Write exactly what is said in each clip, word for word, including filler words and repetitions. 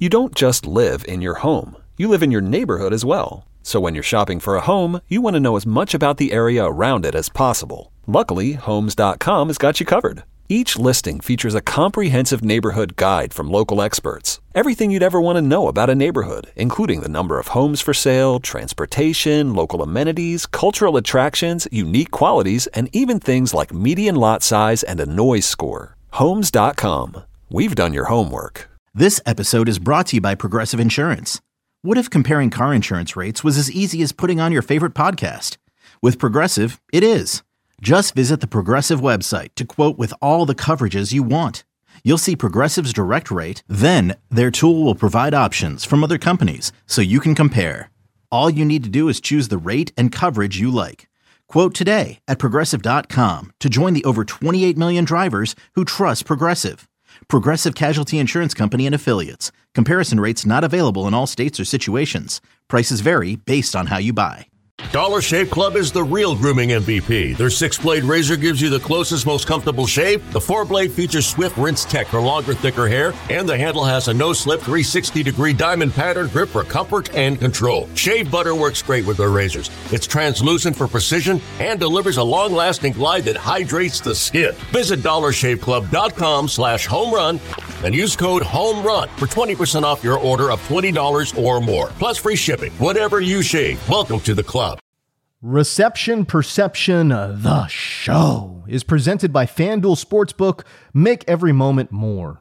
You don't just live in your home. You live in your neighborhood as well. So when you're shopping for a home, you want to know as much about the area around it as possible. Luckily, Homes dot com has got you covered. Each listing features a comprehensive neighborhood guide from local experts. Everything you'd ever want to know about a neighborhood, including the number of homes for sale, transportation, local amenities, cultural attractions, unique qualities, and even things like median lot size and a noise score. Homes dot com. We've done your homework. This episode is brought to you by Progressive Insurance. What if comparing car insurance rates was as easy as putting on your favorite podcast? With Progressive, it is. Just visit the Progressive website to quote with all the coverages you want. You'll see Progressive's direct rate, then their tool will provide options from other companies so you can compare. All you need to do is choose the rate and coverage you like. Quote today at Progressive dot com to join the over twenty-eight million drivers who trust Progressive. Progressive Casualty Insurance Company and Affiliates. Comparison rates not available in all states or situations. Prices vary based on how you buy. Dollar Shave Club is the real grooming M V P. Their six-blade razor gives you the closest, most comfortable shave. The four-blade features swift rinse tech for longer, thicker hair. And the handle has a no-slip three hundred sixty degree diamond pattern grip for comfort and control. Shave butter works great with their razors. It's translucent for precision and delivers a long-lasting glide that hydrates the skin. Visit dollar shave club dot com slash home run and use code HOMERUN for twenty percent off your order of twenty dollars or more. Plus free shipping. Whatever you shave, welcome to the club. Reception Perception, the show, is presented by FanDuel Sportsbook. Make every moment more.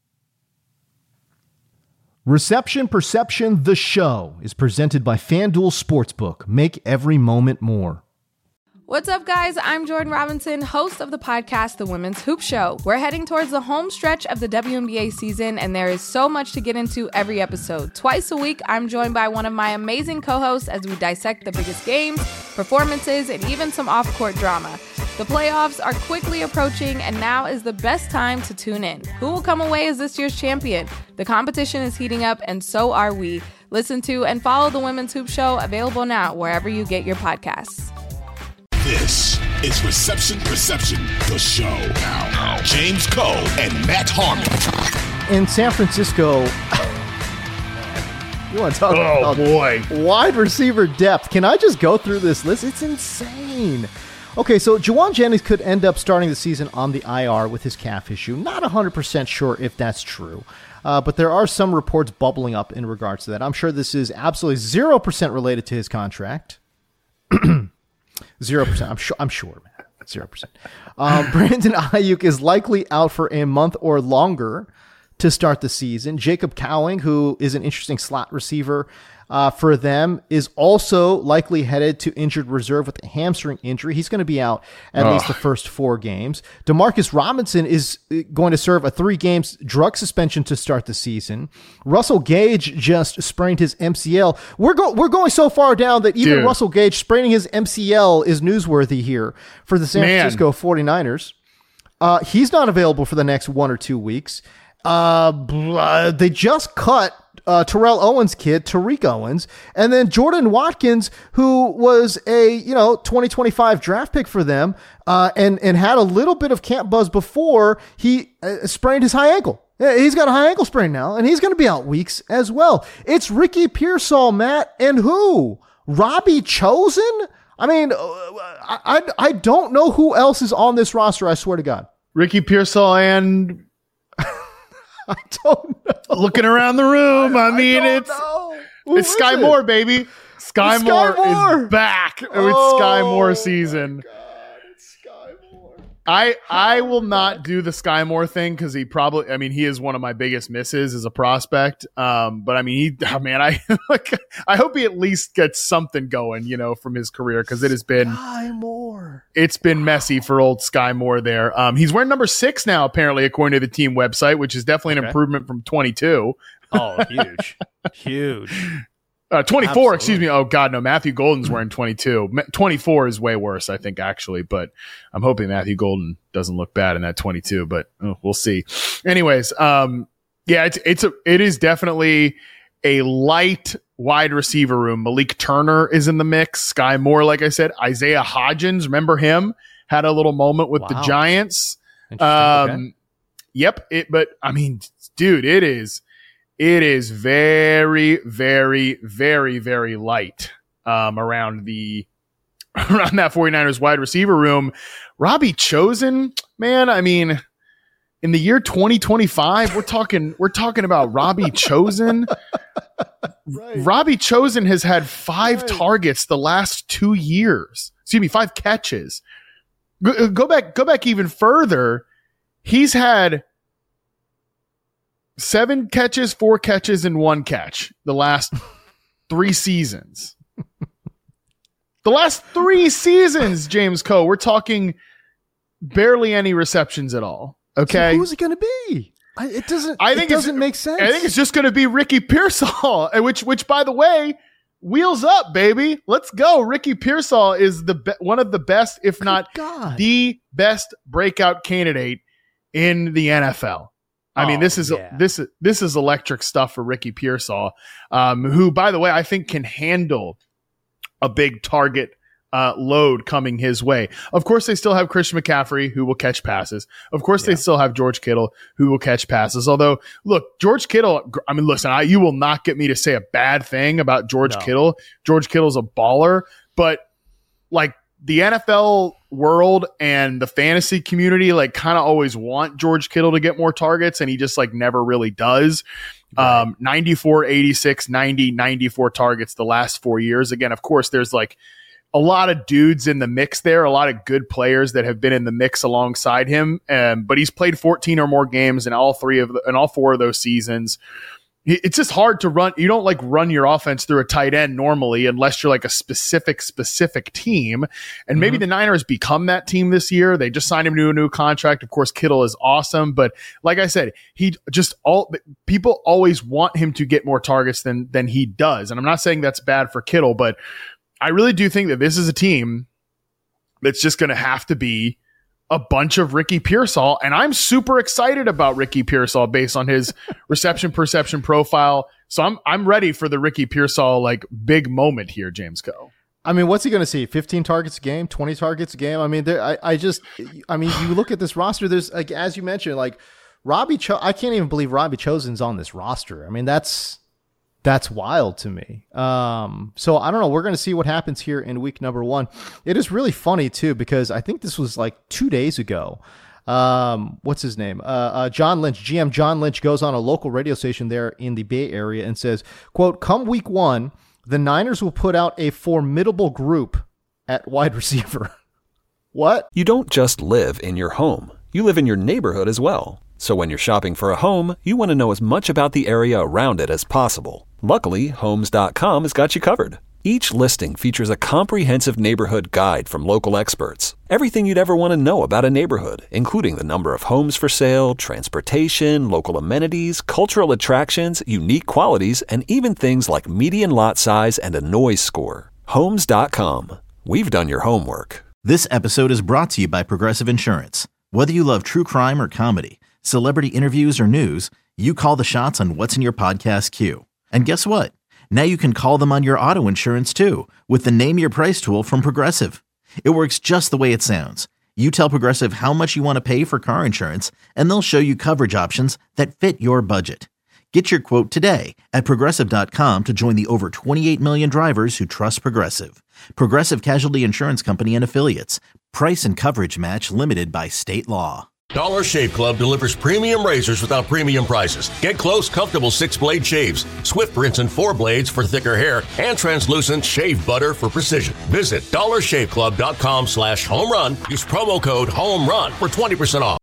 Reception Perception, the show, is presented by FanDuel Sportsbook. Make every moment more. What's up, guys? I'm Jordan Robinson, host of the podcast, The Women's Hoop Show. We're heading towards the home stretch of the W N B A season, and there is so much to get into every episode. Twice a week, I'm joined by one of my amazing co-hosts as we dissect the biggest games, performances, and even some off-court drama. The playoffs are quickly approaching, and now is the best time to tune in. Who will come away as this year's champion? The competition is heating up, and so are we. Listen to and follow The Women's Hoop Show, available now wherever you get your podcasts. This is Reception Perception, the show. Now, James Koh and Matt Harmon. In San Francisco, you want to talk oh, about boy. wide receiver depth. Can I just go through this list? It's insane. Okay, so Juwan Jennings could end up starting the season on the I R with his calf issue. Not one hundred percent sure if that's true. Uh, but there are some reports bubbling up in regards to that. I'm sure this is absolutely zero percent related to his contract. Zero percent. I'm sure. I'm sure, man. Zero percent. Um, Brandon Ayuk is likely out for a month or longer to start the season. Jacob Cowing, who is an interesting slot receiver uh, for them, is also likely headed to injured reserve with a hamstring injury. He's going to be out at Ugh. least the first four games. Demarcus Robinson is going to serve a three games drug suspension to start the season. Russell Gage just sprained his M C L. We're go- we're going so far down that even Dude. Russell Gage spraining his M C L is newsworthy here for the San Man. Francisco forty-niners. Uh, he's not available for the next one or two weeks. Uh, blah, they just cut uh, Terrell Owens' kid, Tariq Owens, and then Jordan Watkins, who was a you know twenty twenty-five draft pick for them, uh, and and had a little bit of camp buzz before he uh, sprained his high ankle. Yeah, he's got a high ankle sprain now, and he's going to be out weeks as well. It's Ricky Pearsall, Matt, and who? Robbie Chosen? I mean, uh, I, I I don't know who else is on this roster. I swear to God. Ricky Pearsall and I don't know. looking around the room. I, I mean, don't it's know. Who it's is Sky it? Moore, baby. Sky It's Moore Sky Moore. is back. Oh, it's Sky Moore my season. God, it's Sky Moore. I I will not do the Sky Moore thing because he probably. I mean, he is one of my biggest misses as a prospect. Um, but I mean, he. Oh, man, I like. I hope he at least gets something going, you know, from his career because it has been. Sky Moore. It's been messy for old Sky Moore there. Um, he's wearing number six now, apparently, according to the team website, which is definitely an Okay. improvement from twenty-two. Oh, huge, huge. Uh, twenty-four, Absolutely. excuse me. Oh, God, no. Matthew Golden's wearing twenty-two. Ma- twenty-four is way worse, I think, actually. But I'm hoping Matthew Golden doesn't look bad in that twenty-two, but oh, we'll see. Anyways, um, yeah, it's it's a it is definitely a light wide receiver room. Malik Turner is in the mix. Sky Moore, like I said. Isaiah Hodgins, remember him? Had a little moment with Wow. the Giants. Interesting. Um, Okay. Yep. It, but I mean, dude, it is. it is very, very, very, very light um, around the around that 49ers wide receiver room. Robbie Chosen, man, I mean, in the year twenty twenty-five, we're talking we're talking about Robbie Chosen. Right. Robbie Chosen has had five right. targets the last two years. Excuse me, five catches. Go, go back, go back even further. He's had seven catches, four catches, and one catch the last three seasons. The last three seasons, James Coe, we're talking barely any receptions at all. Okay, so who's it going to be? I, it doesn't. I think it doesn't make sense. I think it's just going to be Ricky Pearsall, which, which, by the way, wheels up, baby. Let's go. Ricky Pearsall is the be- one of the best, if Good not God. the best breakout candidate in the N F L. I oh, mean, this is yeah. this this is electric stuff for Ricky Pearsall, um, who, by the way, I think can handle a big target uh, load coming his way. Of course, they still have Christian McCaffrey, who will catch passes. Of course, yeah. they still have George Kittle, who will catch passes. Although, look, George Kittle, I mean, listen, I, you will not get me to say a bad thing about George no. Kittle. George Kittle's a baller, but like the N F L world and the fantasy community, like kind of always want George Kittle to get more targets, and he just like never really does. Right. Um, ninety-four, eighty-six, ninety, ninety-four targets the last four years. Again, of course, there's like a lot of dudes in the mix there, a lot of good players that have been in the mix alongside him. Um, but he's played fourteen or more games in all three of the, in all four of those seasons. It's just hard to run. You don't like run your offense through a tight end normally unless you're like a specific, specific team. And maybe mm-hmm. the Niners become that team this year. They just signed him to a new contract. Of course, Kittle is awesome. But like I said, he just all people always want him to get more targets than, than he does. And I'm not saying that's bad for Kittle, but I really do think that this is a team that's just going to have to be a bunch of Ricky Pearsall, and I'm super excited about Ricky Pearsall based on his reception perception profile. So I'm I'm ready for the Ricky Pearsall like big moment here, James Coe. I mean, what's he going to see? fifteen targets a game, twenty targets a game. I mean, there, I I just I mean, you look at this roster. There's like as you mentioned, like Robbie. Cho- I can't even believe Robbie Chosen's on this roster. I mean, that's. That's wild to me. Um, so I don't know. We're going to see what happens here in week number one. It is really funny too, because I think this was like two days ago. Um, what's his name? Uh, uh, John Lynch, G M John Lynch goes on a local radio station there in the Bay Area and says, quote, come week one, the Niners will put out a formidable group at wide receiver. What? You don't just live in your home. You live in your neighborhood as well. So when you're shopping for a home, you want to know as much about the area around it as possible. Luckily, Homes dot com has got you covered. Each listing features a comprehensive neighborhood guide from local experts. Everything you'd ever want to know about a neighborhood, including the number of homes for sale, transportation, local amenities, cultural attractions, unique qualities, and even things like median lot size and a noise score. Homes dot com. We've done your homework. This episode is brought to you by Progressive Insurance. Whether you love true crime or comedy, celebrity interviews or news, you call the shots on what's in your podcast queue. And guess what? Now you can call them on your auto insurance too with the Name Your Price tool from Progressive. It works just the way it sounds. You tell Progressive how much you want to pay for car insurance, and they'll show you coverage options that fit your budget. Get your quote today at Progressive dot com to join the over twenty-eight million drivers who trust Progressive. Progressive Casualty Insurance Company and Affiliates. Price and coverage match limited by state law. Dollar Shave Club delivers premium razors without premium prices. Get close, comfortable six-blade shaves, swift rinse and four blades for thicker hair, and translucent shave butter for precision. Visit dollar shave club dot com slash home run. Use promo code HOMERUN for twenty percent off.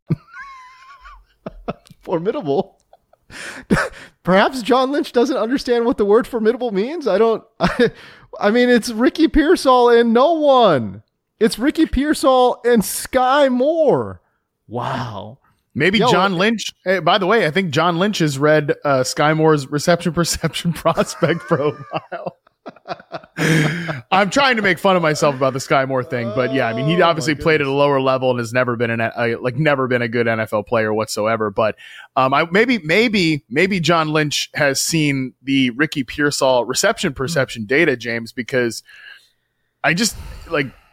Formidable. Perhaps John Lynch doesn't understand what the word formidable means. I don't. I, I mean, it's Ricky Pearsall and no one. It's Ricky Pearsall and Sky Moore. Wow. Maybe Yo, John Lynch. Hey, by the way, I think John Lynch has read uh, Sky Moore's reception perception prospect profile. I'm trying to make fun of myself about the Sky Moore thing, but yeah, I mean, he obviously oh played at a lower level and has never been an uh, like never been a good N F L player whatsoever. But um, I maybe maybe maybe John Lynch has seen the Ricky Pearsall reception perception data, James, because I just like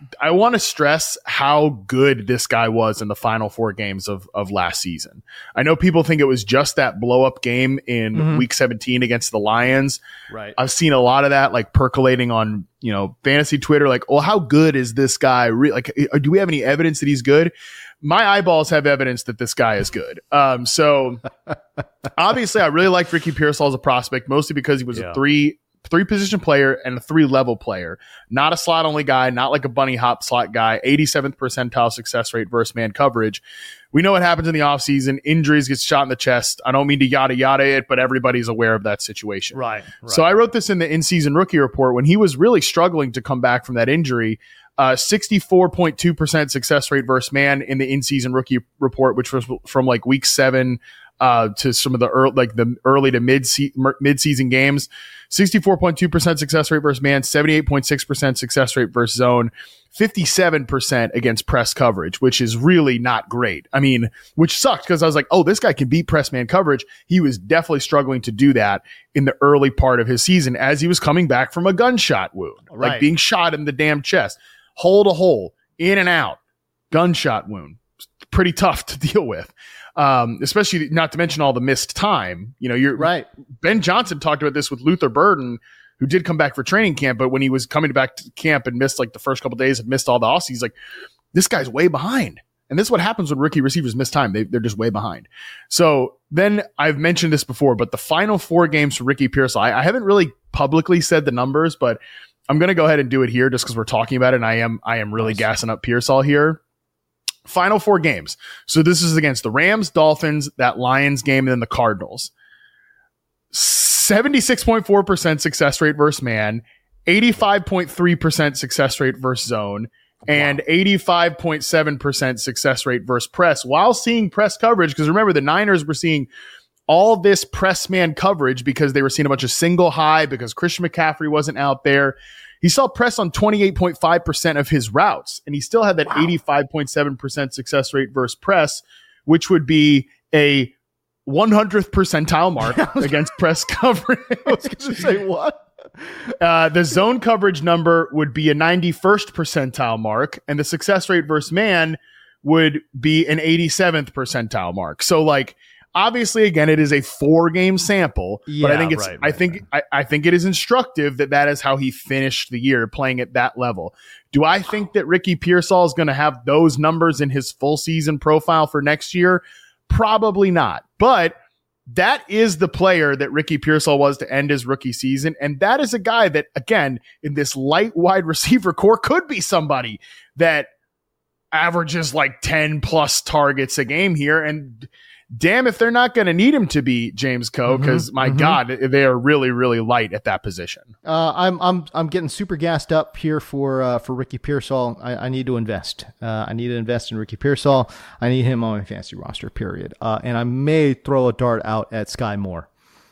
I want to stress how good this guy was in the final four games of, of last season. I know people think it was just that blow up game in mm-hmm. week seventeen against the Lions. Right. I've seen a lot of that like percolating on, you know, fantasy Twitter. Like, well, how good is this guy? Re- like, do we have any evidence that he's good? My eyeballs have evidence that this guy is good. Um, so obviously I really liked Ricky Pearsall as a prospect, mostly because he was yeah. a three, three position player and a three level player, not a slot only guy, not like a bunny hop slot guy, eighty-seventh percentile success rate versus man coverage. We know what happens in the offseason. Injuries, gets shot in the chest. I don't mean to yada yada it, but everybody's aware of that situation. Right, right. So I wrote this in the in-season rookie report when he was really struggling to come back from that injury. Uh, sixty-four point two percent success rate versus man in the in-season rookie report, which was from like week seven uh, to some of the early, like the early to mid mid-season games. sixty-four point two percent success rate versus man, seventy-eight point six percent success rate versus zone, fifty-seven percent against press coverage, which is really not great. I mean, which sucked because I was like, oh, this guy can beat press man coverage. He was definitely struggling to do that in the early part of his season as he was coming back from a gunshot wound, right. like being shot in the damn chest. Hole to hole, in and out, gunshot wound. Pretty tough to deal with, um, especially not to mention all the missed time. You know, you're right. Ben Johnson talked about this with Luther Burden, who did come back for training camp, but when he was coming back to camp and missed like the first couple of days and missed all the offseason, he's like, this guy's way behind. And this is what happens when rookie receivers miss time. They, they're just way behind. So then I've mentioned this before, but the final four games for Ricky Pearsall, I, I haven't really publicly said the numbers, but I'm going to go ahead and do it here just because we're talking about it. And I am, I am really nice. gassing up Pearsall here. Final four games. So this is against the Rams, Dolphins, that Lions game, and then the Cardinals. seventy-six point four percent success rate versus man, eighty-five point three percent success rate versus zone, and wow. eighty-five point seven percent success rate versus press while seeing press coverage. Because remember, the Niners were seeing all this press man coverage because they were seeing a bunch of single high because Christian McCaffrey wasn't out there. He saw press on twenty-eight point five percent of his routes, and he still had that wow. eighty-five point seven percent success rate versus press, which would be a one hundredth percentile mark against press coverage. I was going to say what? Uh, the zone coverage number would be a ninety-first percentile mark, and the success rate versus man would be an eighty-seventh percentile mark. So like, obviously, again, it is a four-game sample, yeah, but I think it's. Right, I right, think. right. I, I think it is instructive that that is how he finished the year, playing at that level. Do I think that Ricky Pearsall is going to have those numbers in his full season profile for next year? Probably not. But that is the player that Ricky Pearsall was to end his rookie season, and that is a guy that, again, in this light wide receiver core, could be somebody that averages like ten plus targets a game here, and damn if they're not going to need him to be, James Coe, because mm-hmm, my mm-hmm. God, they are really, really light at that position. Uh, I'm I'm I'm getting super gassed up here for uh, for Ricky Pearsall. I, I need to invest. Uh, I need to invest in Ricky Pearsall. I need him on my fantasy roster. Period. Uh, and I may throw a dart out at Sky Moore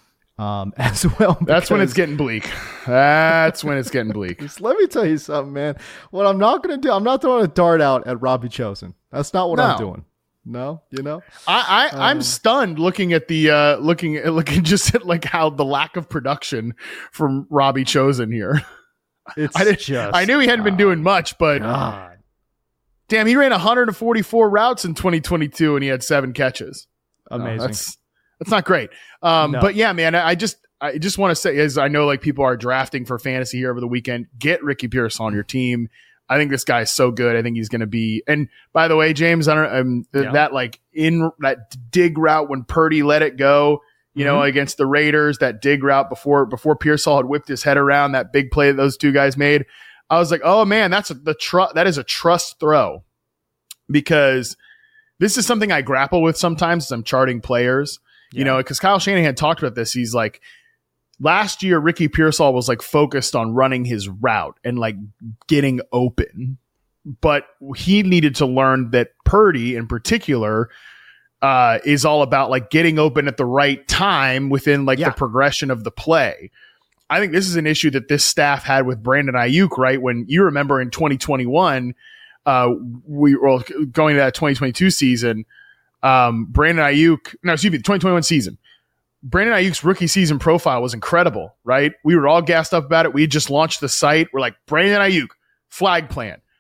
um, as well. That's when it's getting bleak. That's when it's getting bleak. Let me tell you something, man. What I'm not going to do, I'm not throwing a dart out at Robbie Chosen. That's not what no. I'm doing. No, you know, I, I I'm um, stunned looking at the uh, looking at looking just at like how the lack of production from Robbie Chosen here. It's I, just, I knew he hadn't oh, been doing much, but God. damn, he ran one hundred forty-four routes in twenty twenty-two and he had seven catches. Amazing. Uh, that's that's not great. Um, no. But yeah, man, I, I just I just want to say, as I know, like people are drafting for fantasy here over the weekend, get Ricky Pearsall on your team. I think this guy is so good. I think he's going to be. And by the way, James, I don't um, th- yeah. that like in that dig route when Purdy let it go, you mm-hmm. know, against the Raiders, that dig route before before Pearsall had whipped his head around, that big play that those two guys made. I was like, oh man, that's a, the tr- that is a trust throw, because this is something I grapple with sometimes as I'm charting players. Yeah. You know, because Kyle Shanahan talked about this. He's like, last year, Ricky Pearsall was like focused on running his route and like getting open, but he needed to learn that Purdy in particular uh, is all about like getting open at the right time within like yeah. the progression of the play. I think this is an issue that this staff had with Brandon Ayuk, right? When you remember in twenty twenty-one, uh, we were going to that twenty twenty-two season, um, Brandon Ayuk, no, excuse me, the twenty twenty-one season. Brandon Ayuk's rookie season profile was incredible, right? We were all gassed up about it. We had just launched the site. We're like, Brandon Ayuk, flag plan.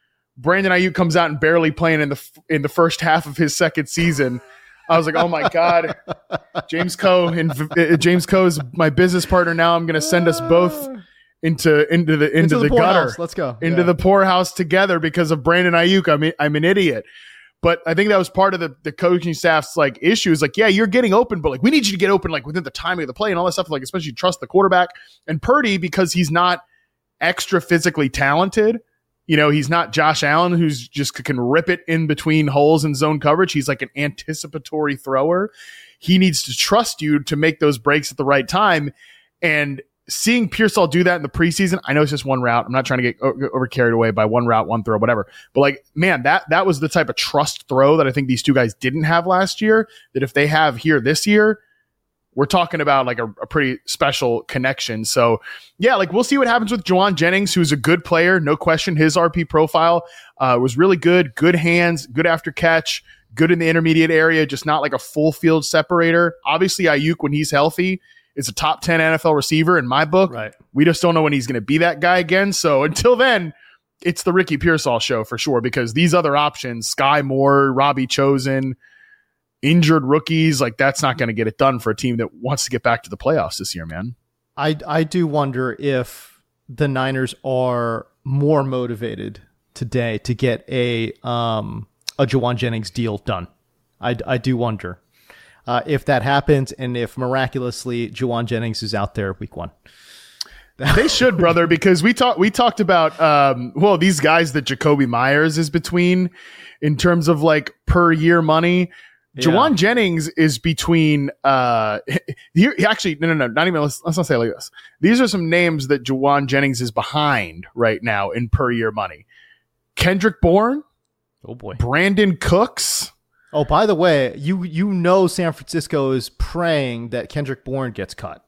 Brandon Ayuk comes out and barely playing in the in the first half of his second season, I was like, oh my God, James Coe and uh, James Coe is my business partner now. I'm going to send us both into into the into, into the, the gutter. Let's go into yeah. the poorhouse together because of Brandon Ayuk. I'm I'm an idiot. But I think that was part of the, the coaching staff's like issue is like, yeah, you're getting open, but like we need you to get open like within the timing of the play and all that stuff. Like especially trust the quarterback and Purdy because he's not extra physically talented. You know, he's not Josh Allen who's just can rip it in between holes in zone coverage. He's like an anticipatory thrower. He needs to trust you to make those breaks at the right time. And seeing Pearsall do that in the preseason, I know it's just one route. I'm not trying to get over carried away by one route, one throw, whatever. But like, man, that that was the type of trust throw that I think these two guys didn't have last year. That if they have here this year, we're talking about like a, a pretty special connection. So yeah, like we'll see what happens with Jauan Jennings, who's a good player, no question. His R P profile uh, was really good, good hands, good after catch, good in the intermediate area, just not like a full field separator. Obviously, Ayuk when he's healthy is a top ten N F L receiver in my book. Right. We just don't know when he's going to be that guy again. So until then, it's the Ricky Pearsall show for sure, because these other options, Sky Moore, Robbie Chosen, injured rookies, like that's not going to get it done for a team that wants to get back to the playoffs this year, man. I, I do wonder if the Niners are more motivated today to get a um a Jauan Jennings deal done. I, I do wonder. Uh, if that happens, and if miraculously Jauan Jennings is out there week one, they should, brother, because we talked we talked about um, well these guys that Jacoby Myers is between in terms of like per year money. Yeah. Jauan Jennings is between. Uh, here, actually, no, no, no, not even. Let's, let's not say it like this. These are some names that Jauan Jennings is behind right now in per year money. Kendrick Bourne. Oh boy. Brandon Cooks. Oh, by the way, you you know San Francisco is praying that Kendrick Bourne gets cut.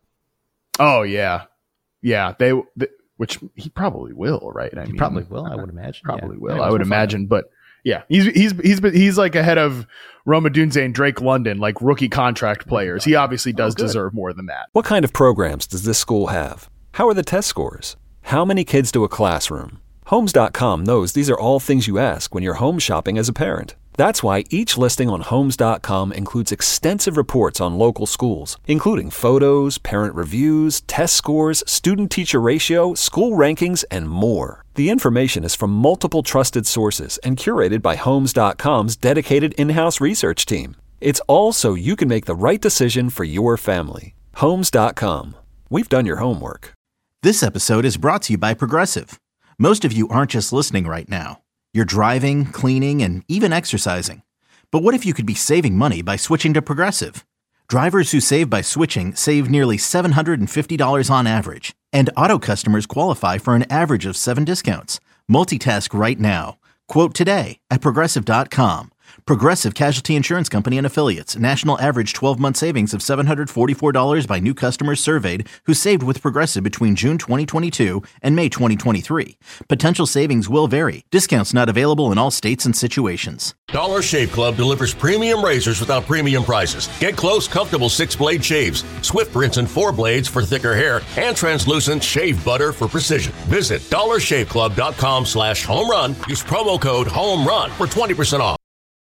Oh yeah, yeah. They, they which he probably will, right? I he mean, probably will. I would imagine. Probably yeah. will. Anyways, I would we'll imagine, but yeah, he's he's he's he's like ahead of Rome Odunze and Drake London, like rookie contract players. He obviously does oh, deserve more than that. What kind of programs does this school have? How are the test scores? How many kids to a classroom? Homes dot com knows these are all things you ask when you're home shopping as a parent. That's why each listing on Homes dot com includes extensive reports on local schools, including photos, parent reviews, test scores, student-teacher ratio, school rankings, and more. The information is from multiple trusted sources and curated by Homes dot com's dedicated in-house research team. It's all so you can make the right decision for your family. Homes dot com. We've done your homework. This episode is brought to you by Progressive. Most of you aren't just listening right now. You're driving, cleaning, and even exercising. But what if you could be saving money by switching to Progressive? Drivers who save by switching save nearly seven hundred fifty dollars on average. And auto customers qualify for an average of seven discounts. Multitask right now. Quote today at Progressive dot com. Progressive Casualty Insurance Company and Affiliates. National average twelve-month savings of seven hundred forty-four dollars by new customers surveyed who saved with Progressive between June twenty twenty-two and May twenty twenty-three. Potential savings will vary. Discounts not available in all states and situations. Dollar Shave Club delivers premium razors without premium prices. Get close, comfortable six-blade shaves, Swift rinse and four blades for thicker hair, and translucent shave butter for precision. Visit dollar shave club dot com slash home run. Use promo code HOMERUN for twenty percent off.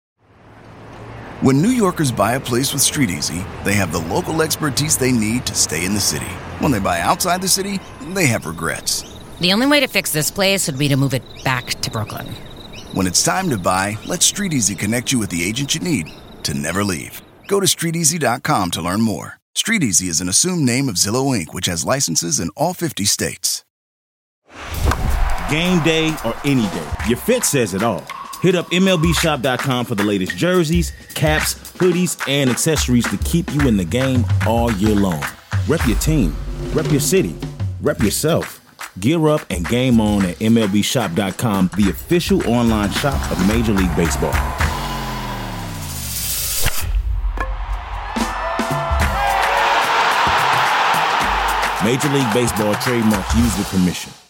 When New Yorkers buy a place with StreetEasy, they have the local expertise they need to stay in the city. When they buy outside the city, they have regrets. The only way to fix this place would be to move it back to Brooklyn. When it's time to buy, let StreetEasy connect you with the agent you need to never leave. Go to street easy dot com to learn more. StreetEasy is an assumed name of Zillow Incorporated, which has licenses in all fifty states. Game day or any day, your fit says it all. Hit up M L B shop dot com for the latest jerseys, caps, hoodies, and accessories to keep you in the game all year long. Rep your team, rep your city, rep yourself. Gear up and game on at M L B shop dot com, the official online shop of Major League Baseball. Major League Baseball trademarks used with permission.